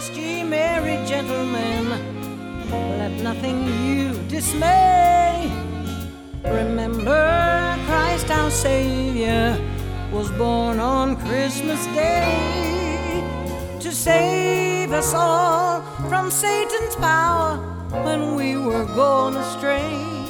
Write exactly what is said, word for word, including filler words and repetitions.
rest, ye merry gentlemen, let nothing you dismay. Remember Christ our Savior was born on Christmas Day to save us all from Satan's power when we were gone astray.